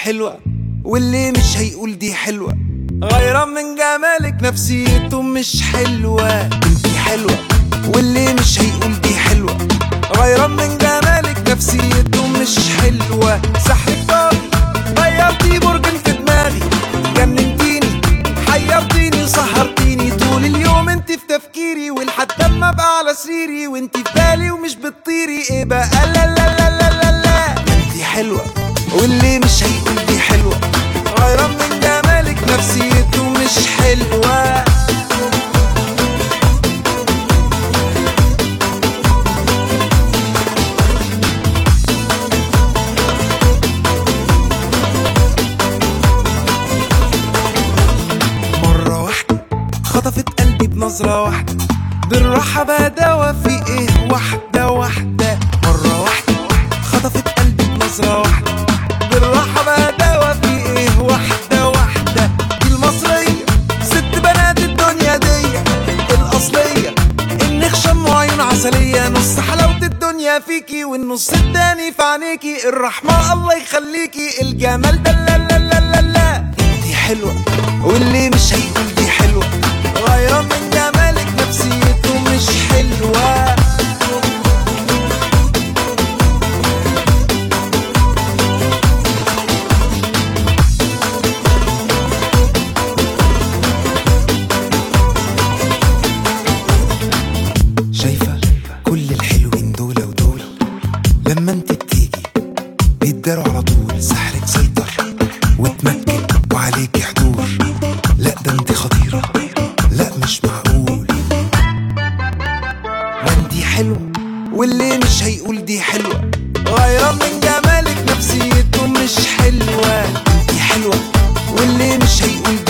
حلوة واللي مش هيقول دي حلوة. غيران من جمالك نفسيته مش حلوة. انتي حلوة واللي مش هيقول دي حلوة. غيران من جمالك نفسيته مش حلوة. سحرك طاري غيرتي برج في دماغي، جننتيني حيرتيني سهرتيني طول اليوم انتي في تفكيري، ولحد اما ابقى على سريري وانتي في بالي ومش بتطيري. ايه بقى لا لا لا لا لا لا. انتي حلوة واللي مش هيقول دي حلوة. غيران من جمالك نفسيته مش حلوة. مرة واحدة خطفت قلبي بنظرة واحدة، بالراحة بقى دوا في ايه واحدة واحدة. مرة واحدة خطفت قلبي بنظرة واحدة، بالراحة بقى دوا في ايه واحدة واحدة. دي المصرية ست بنات الدنيا دي الأصلية، النخشم وعيون عسلية، نص حلاوة الدنيا فيكي والنص التاني في عينيكي. الرحمة الله يخليكي الجمال ده لا لا لا لا لا. دي حلوة واللي مش هيقول دي حلوة. غيران من جمالك نفسيته مش حلوة. شايفة كل الحلوين دول ودول لما انت بتيجي بيتداروا على طول. سحرك سيطر وتمكن وعليكي حضور. لا ده انت خطيرة، لا مش معقول. ما انتي حلوة واللي مش هيقول دي حلوة. غيران من جمالك نفسيته مش حلوة. انتي حلوة واللي مش هيقول دي